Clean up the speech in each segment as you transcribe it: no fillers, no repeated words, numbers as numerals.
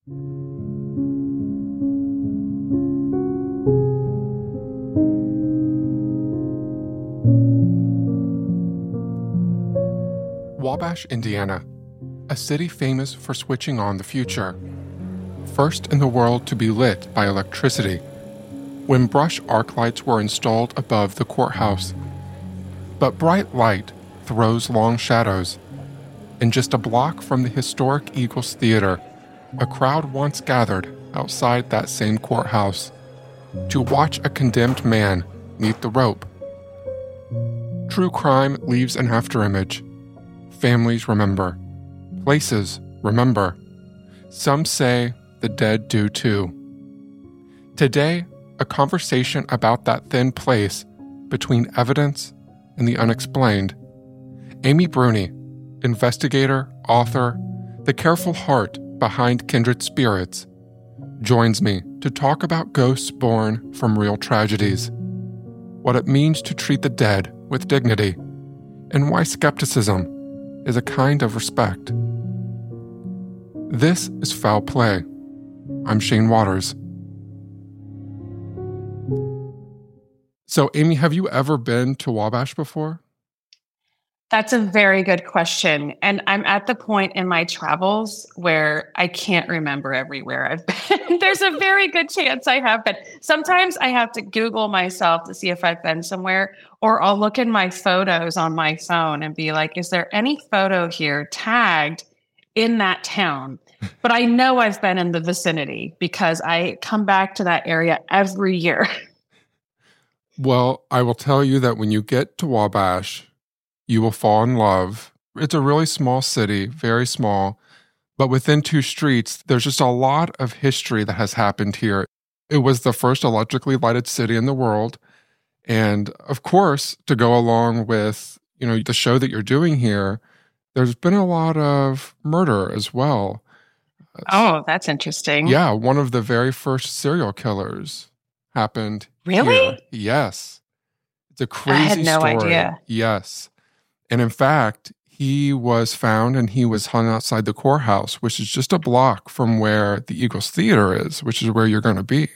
Wabash, Indiana, a city famous for switching on the future. First in the world to be lit by electricity, when brush arc lights were installed above the courthouse. But bright light throws long shadows. And just a block from the historic Eagles Theater, a crowd once gathered outside that same courthouse to watch a condemned man meet the rope. True crime leaves an afterimage. Families remember. Places remember. Some say the dead do too. Today, a conversation about that thin place between evidence and the unexplained. Amy Bruni, investigator, author, the careful heart behind Kindred Spirits, joins me to talk about ghosts born from real tragedies, what it means to treat the dead with dignity, and why skepticism is a kind of respect. This is Foul Play. I'm Shane Waters. So, Amy, have you ever been to Wabash before? That's a very good question. And I'm at the point in my travels where I can't remember everywhere I've been. There's a very good chance I have been. Sometimes I have to Google myself to see if I've been somewhere, or I'll look in my photos on my phone and be like, is there any photo here tagged in that town? But I know I've been in the vicinity because I come back to that area every year. Well, I will tell you that when you get to Wabash, you will fall in love. It's a really small city, very small, but within 2 streets, there's just a lot of history that has happened here. It was the first electrically lighted city in the world. And of course, to go along with, the show that you're doing here, there's been a lot of murder as well. Oh, that's interesting. Yeah, one of the very first serial killers happened Really? here. Yes. It's a crazy I had no story. idea. Yes. And in fact, he was found and he was hung outside the courthouse, which is just a block from where the Eagles Theater is, which is where you're going to be.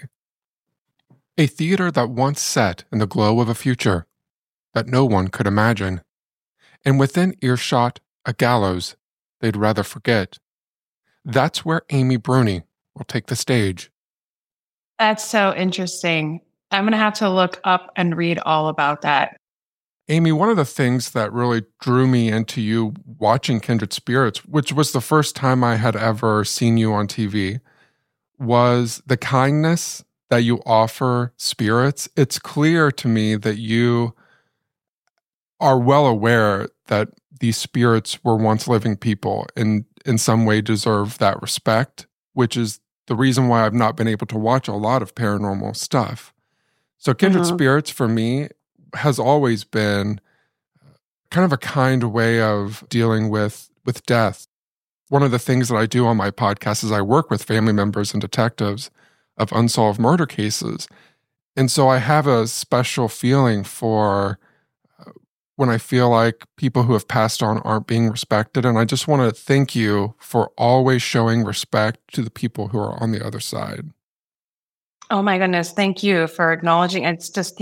A theater that once set in the glow of a future that no one could imagine. And within earshot, a gallows they'd rather forget. That's where Amy Bruni will take the stage. That's so interesting. I'm going to have to look up and read all about that. Amy, one of the things that really drew me into you watching Kindred Spirits, which was the first time I had ever seen you on TV, was the kindness that you offer spirits. It's clear to me that you are well aware that these spirits were once living people and in some way deserve that respect, which is the reason why I've not been able to watch a lot of paranormal stuff. So Kindred Spirits for me has always been kind of a kind way of dealing with death. One of the things that I do on my podcast is I work with family members and detectives of unsolved murder cases. And so I have a special feeling for when I feel like people who have passed on aren't being respected. And I just want to thank you for always showing respect to the people who are on the other side. Oh my goodness. Thank you for acknowledging. It's just,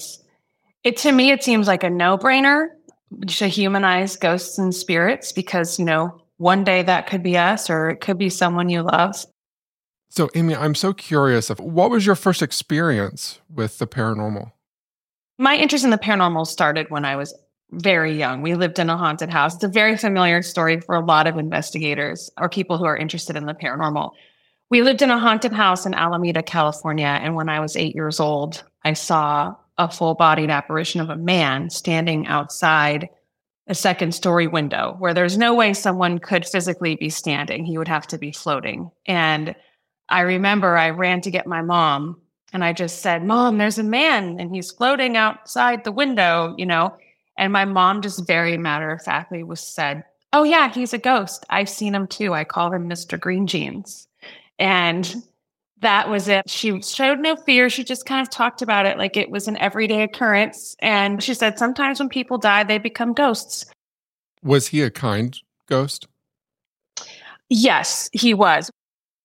to me, it seems like a no-brainer to humanize ghosts and spirits because, one day that could be us or it could be someone you love. So, Amy, I'm so curious what was your first experience with the paranormal? My interest in the paranormal started when I was very young. We lived in a haunted house. It's a very familiar story for a lot of investigators or people who are interested in the paranormal. We lived in a haunted house in Alameda, California. And when I was 8 years old, I saw a full-bodied apparition of a man standing outside a second-story window where there's no way someone could physically be standing. He would have to be floating. And I remember I ran to get my mom and I just said, "Mom, there's a man and he's floating outside the window, And my mom just very matter-of-factly said, "Oh yeah, he's a ghost. I've seen him too. I call him Mr. Green Jeans." And that was it. She showed no fear. She just kind of talked about it like it was an everyday occurrence. And she said, sometimes when people die, they become ghosts. Was he a kind ghost? Yes, he was.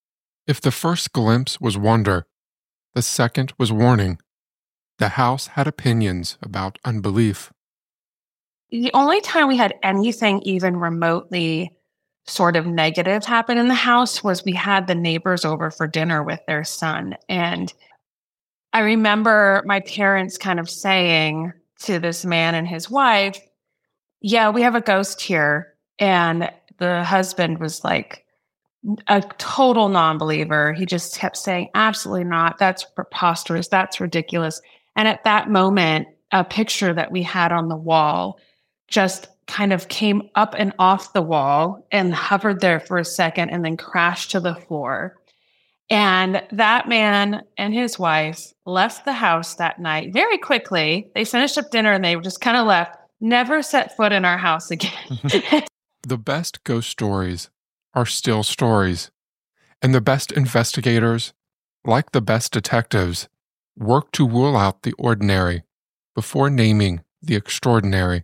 If the first glimpse was wonder, the second was warning. The house had opinions about unbelief. The only time we had anything even remotely sort of negative happen in the house was we had the neighbors over for dinner with their son. And I remember my parents kind of saying to this man and his wife, yeah, we have a ghost here. And the husband was like a total non-believer. He just kept saying, absolutely not. That's preposterous. That's ridiculous. And at that moment, a picture that we had on the wall just kind of came up and off the wall and hovered there for a second and then crashed to the floor. And that man and his wife left the house that night very quickly. They finished up dinner and they just kind of left, never set foot in our house again. The best ghost stories are still stories, and the best investigators, like the best detectives, work to rule out the ordinary before naming the extraordinary.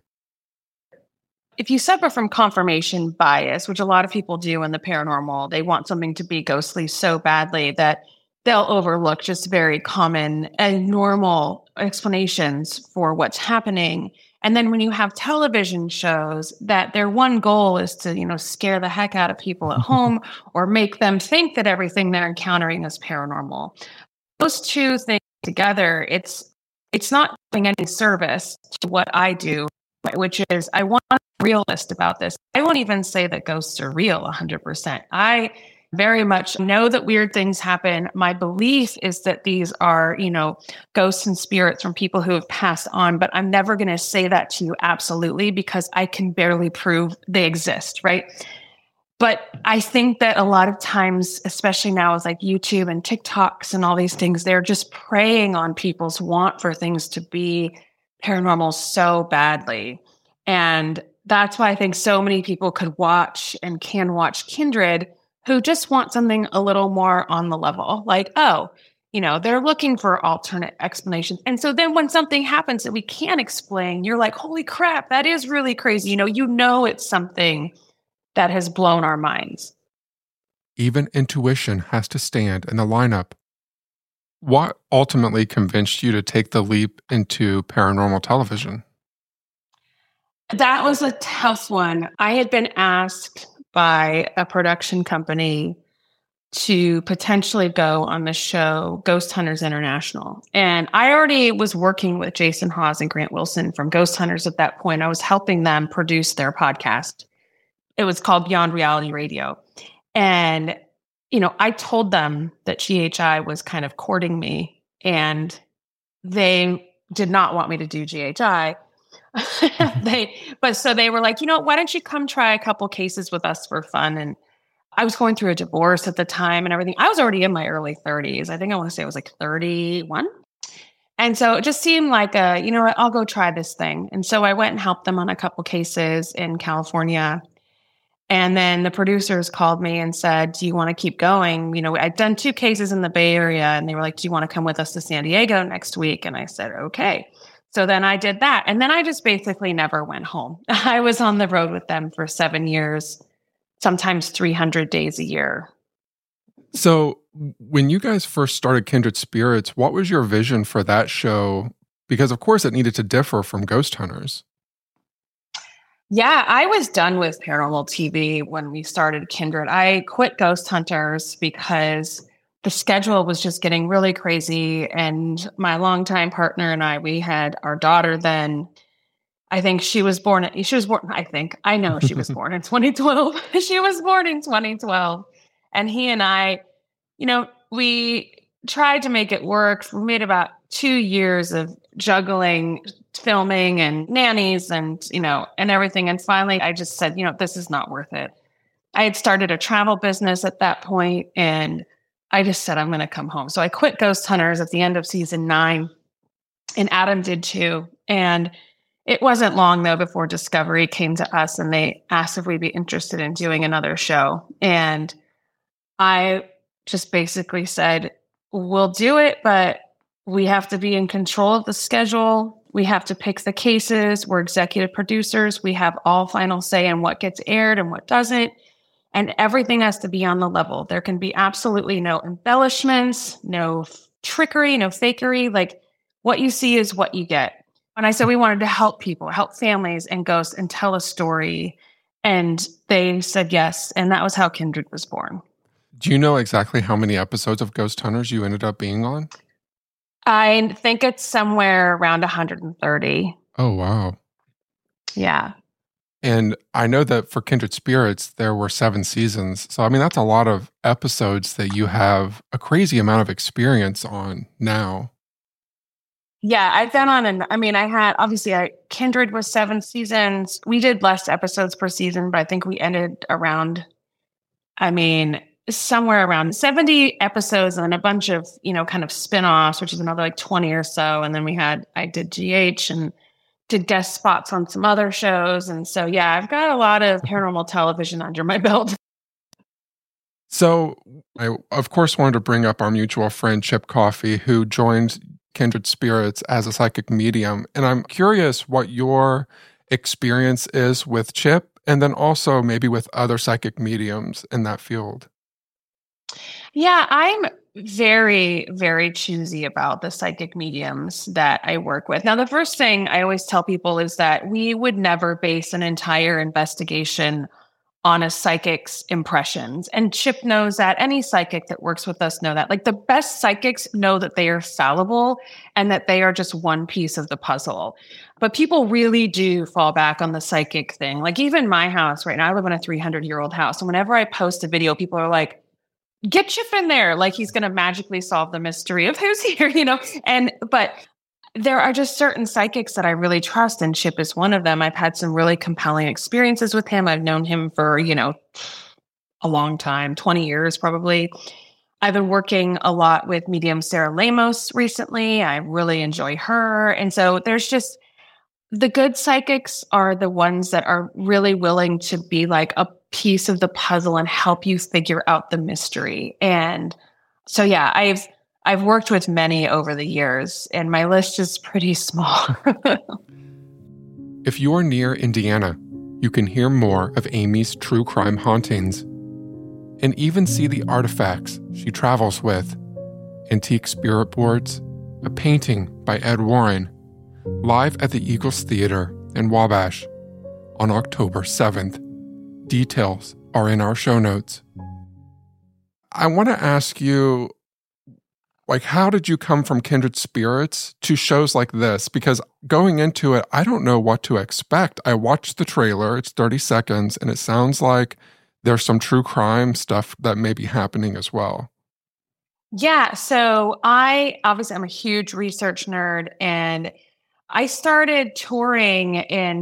If you suffer from confirmation bias, which a lot of people do in the paranormal, they want something to be ghostly so badly that they'll overlook just very common and normal explanations for what's happening. And then when you have television shows that their one goal is to, scare the heck out of people at home or make them think that everything they're encountering is paranormal, those two things together, it's not doing any service to what I do, which is I want to be realist about this. I won't even say that ghosts are real 100%. I very much know that weird things happen. My belief is that these are, ghosts and spirits from people who have passed on, but I'm never going to say that to you absolutely because I can barely prove they exist, right? But I think that a lot of times, especially now with like YouTube and TikToks and all these things, they're just preying on people's want for things to be paranormal so badly. And that's why I think so many people could watch and can watch Kindred who just want something a little more on the level. Like, they're looking for alternate explanations. And so then when something happens that we can't explain, you're like, holy crap, that is really crazy. It's something that has blown our minds. Even intuition has to stand in the lineup. What ultimately convinced you to take the leap into paranormal television? That was a tough one. I had been asked by a production company to potentially go on the show Ghost Hunters International. And I already was working with Jason Hawes and Grant Wilson from Ghost Hunters at that point. I was helping them produce their podcast. It was called Beyond Reality Radio. And, I told them that GHI was kind of courting me and they did not want me to do GHI. So they were like, why don't you come try a couple cases with us for fun? And I was going through a divorce at the time and everything. I was already in my early 30s. I think I want to say I was like 31. And so it just seemed like, I'll go try this thing. And so I went and helped them on a couple cases in California. And then the producers called me and said, do you want to keep going? I'd done 2 cases in the Bay Area and they were like, do you want to come with us to San Diego next week? And I said, okay. So then I did that. And then I just basically never went home. I was on the road with them for 7 years, sometimes 300 days a year. So when you guys first started Kindred Spirits, what was your vision for that show? Because of course it needed to differ from Ghost Hunters. Yeah, I was done with paranormal TV when we started Kindred. I quit Ghost Hunters because the schedule was just getting really crazy. And my longtime partner and we had our daughter then. I know she was born in 2012. She was born in 2012. And he and I, we tried to make it work. We made about 2 years of juggling filming and nannies and everything. And finally, I just said, this is not worth it. I had started a travel business at that point, and I just said, I'm going to come home. So I quit Ghost Hunters at the end of season 9, and Adam did too. And it wasn't long, though, before Discovery came to us and they asked if we'd be interested in doing another show. And I just basically said, we'll do it, but we have to be in control of the schedule. We have to pick the cases. We're executive producers. We have all final say in what gets aired and what doesn't. and everything has to be on the level. There can be absolutely no embellishments, no trickery, no fakery. Like what you see is what you get. And I said we wanted to help people, help families and ghosts and tell a story. And they said yes. And that was how Kindred was born. Do you know exactly how many episodes of Ghost Hunters you ended up being on? I think it's somewhere around 130. Oh, wow. Yeah. And I know that for Kindred Spirits, there were 7 seasons. So, I mean, that's a lot of episodes that you have a crazy amount of experience on now. Yeah, I've been on Kindred was 7 seasons. We did less episodes per season, but I think we ended around, somewhere around 70 episodes and a bunch of, kind of spin-offs, which is another like 20 or so. And then I did GH and did guest spots on some other shows. And so, yeah, I've got a lot of paranormal television under my belt. So I, of course, wanted to bring up our mutual friend, Chip Coffey, who joined Kindred Spirits as a psychic medium. And I'm curious what your experience is with Chip and then also maybe with other psychic mediums in that field. Yeah, I'm very, very choosy about the psychic mediums that I work with. Now, the first thing I always tell people is that we would never base an entire investigation on a psychic's impressions. And Chip knows that. Any psychic that works with us know that. Like the best psychics know that they are fallible and that they are just one piece of the puzzle. But people really do fall back on the psychic thing. Like even my house right now, I live in a 300-year-old house. And whenever I post a video, people are like, get Chip in there. Like he's going to magically solve the mystery of who's here, but there are just certain psychics that I really trust, and Chip is one of them. I've had some really compelling experiences with him. I've known him for, a long time, 20 years probably. I've been working a lot with medium Sarah Lamos recently. I really enjoy her. And so there's just the good psychics are the ones that are really willing to be like a piece of the puzzle and help you figure out the mystery. And so, yeah, I've worked with many over the years, and my list is pretty small. If you are near Indiana, you can hear more of Amy's true crime hauntings and even see the artifacts she travels with. Antique spirit boards, a painting by Ed Warren, live at the Eagles Theater in Wabash on October 7th. Details are in our show notes. I want to ask you, how did you come from Kindred Spirits to shows like this? Because going into it, I don't know what to expect. I watched the trailer, it's 30 seconds, and it sounds like there's some true crime stuff that may be happening as well. Yeah, so I'm a huge research nerd, and I started touring in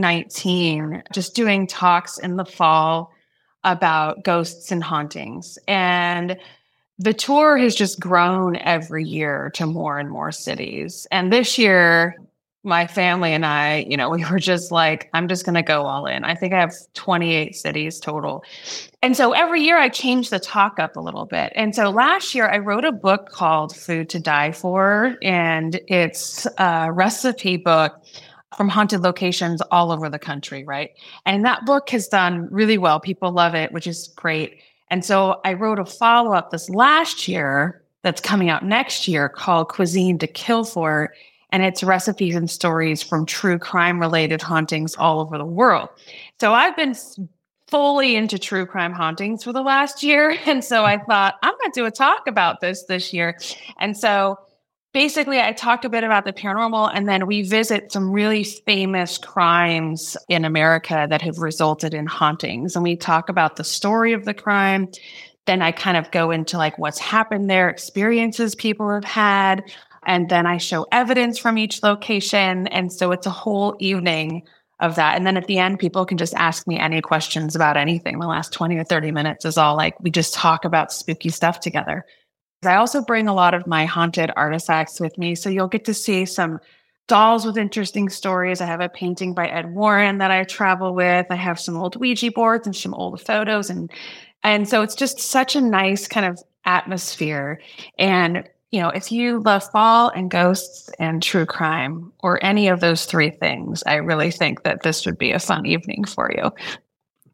2019, just doing talks in the fall about ghosts and hauntings. And the tour has just grown every year to more and more cities. And this year, my family and I, we were just like, I'm just going to go all in. I think I have 28 cities total. And so every year I change the talk up a little bit. And so last year I wrote a book called Food to Die For, and it's a recipe book from haunted locations all over the country, right? And that book has done really well. People love it, which is great. And so I wrote a follow-up this last year that's coming out next year called Cuisine to Kill For, and it's recipes and stories from true crime-related hauntings all over the world. So I've been fully into true crime hauntings for the last year, and so I thought, I'm going to do a talk about this year. And so basically, I talk a bit about the paranormal, and then we visit some really famous crimes in America that have resulted in hauntings. And we talk about the story of the crime. Then I kind of go into what's happened there, experiences people have had. And then I show evidence from each location. And so it's a whole evening of that. And then at the end, people can just ask me any questions about anything. The last 20 or 30 minutes is all we just talk about spooky stuff together. I also bring a lot of my haunted artifacts with me. So you'll get to see some dolls with interesting stories. I have a painting by Ed Warren that I travel with. I have some old Ouija boards and some old photos. And so it's just such a nice kind of atmosphere. And, if you love fall and ghosts and true crime or any of those 3 things, I really think that this would be a fun evening for you.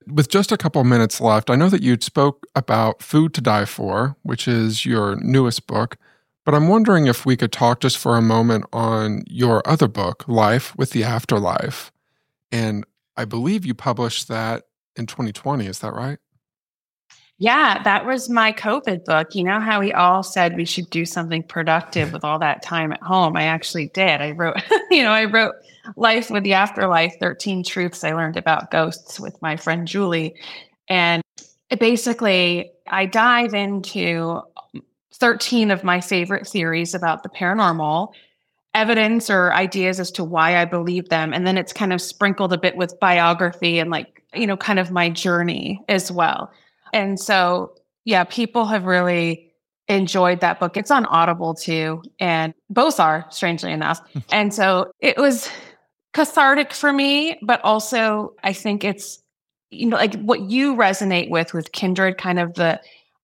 With just a couple minutes left, I know that you spoke about Food to Die For, which is your newest book, but I'm wondering if we could talk just for a moment on your other book, Life with the Afterlife. And I believe you published that in 2020. Is that right? Yeah, that was my COVID book. You know how we all said we should do something productive with all that time at home? I actually did. I wrote, I wrote Life with the Afterlife, 13 Truths I Learned About Ghosts with my friend Julie. And basically, I dive into 13 of my favorite theories about the paranormal, evidence or ideas as to why I believe them. And then it's kind of sprinkled a bit with biography and kind of my journey as well. And so, yeah, people have really enjoyed that book. It's on Audible too, and both are, strangely enough. And so it was cathartic for me, but also I think it's, like what you resonate with Kindred, kind of the,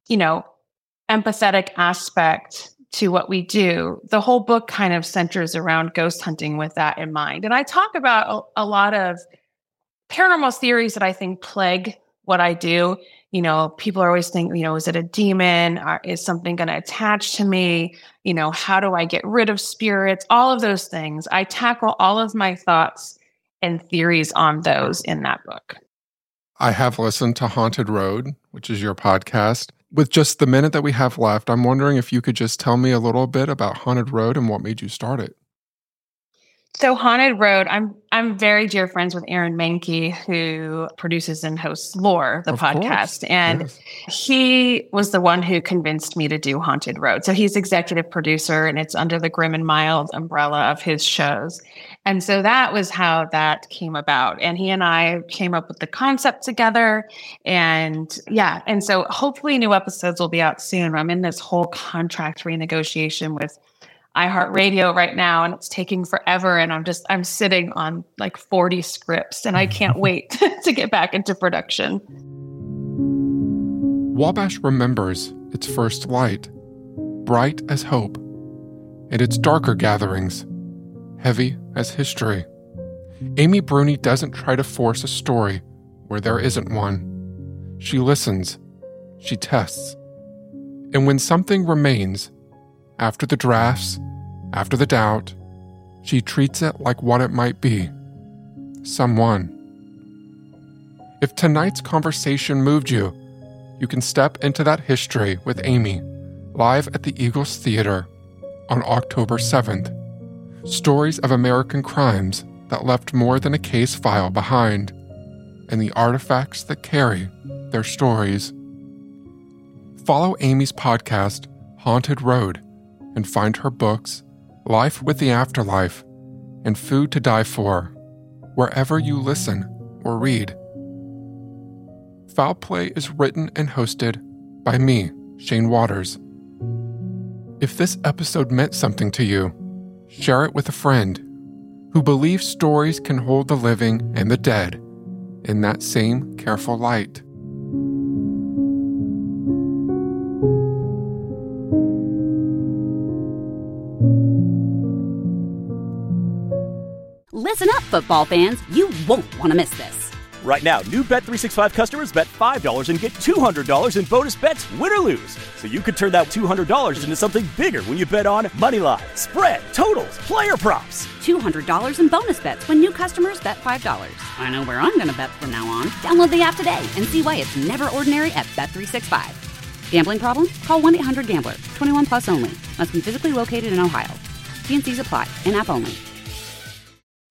empathetic aspect to what we do. The whole book kind of centers around ghost hunting with that in mind. And I talk about a lot of paranormal theories that I think plague what I do. People are always thinking, is it a demon? Is something going to attach to me? How do I get rid of spirits? All of those things. I tackle all of my thoughts and theories on those in that book. I have listened to Haunted Road, which is your podcast. With just the minute that we have left, I'm wondering if you could just tell me a little bit about Haunted Road and what made you start it. So Haunted Road, I'm very dear friends with Aaron Mahnke, who produces and hosts Lore, the podcast. Course. And Yes. He was the one who convinced me to do Haunted Road. So he's executive producer, and it's under the Grim and Mild umbrella of his shows. And so that was how that came about. And he and I came up with the concept together. And so hopefully new episodes will be out soon. I'm in this whole contract renegotiation with iHeartRadio right now, and it's taking forever. And I'm sitting on like 40 scripts, and I can't wait to get back into production. Wabash remembers its first light, bright as hope, and its darker gatherings, heavy as history. Amy Bruni doesn't try to force a story where there isn't one. She listens, she tests, and when something remains, after the drafts, after the doubt, she treats it like what it might be. Someone. If tonight's conversation moved you, you can step into that history with Amy, live at the Eagles Theater on October 7th. Stories of American crimes that left more than a case file behind, and the artifacts that carry their stories. Follow Amy's podcast, Haunted Road, and find her books, Life with the Afterlife and Food to Die For, wherever you listen or read. Foul Play is written and hosted by me, Shane Waters. If this episode meant something to you, share it with a friend who believes stories can hold the living and the dead in that same careful light. Listen up, football fans. You won't want to miss this. Right now, new Bet365 customers bet $5 and get $200 in bonus bets, win or lose. So you could turn that $200 into something bigger when you bet on moneyline, spread, totals, player props. $200 in bonus bets when new customers bet $5. I know where I'm going to bet from now on. Download the app today and see why it's never ordinary at Bet365. Gambling problem? Call 1-800-GAMBLER. 21 plus only. Must be physically located in Ohio. T&Cs apply. In-app only.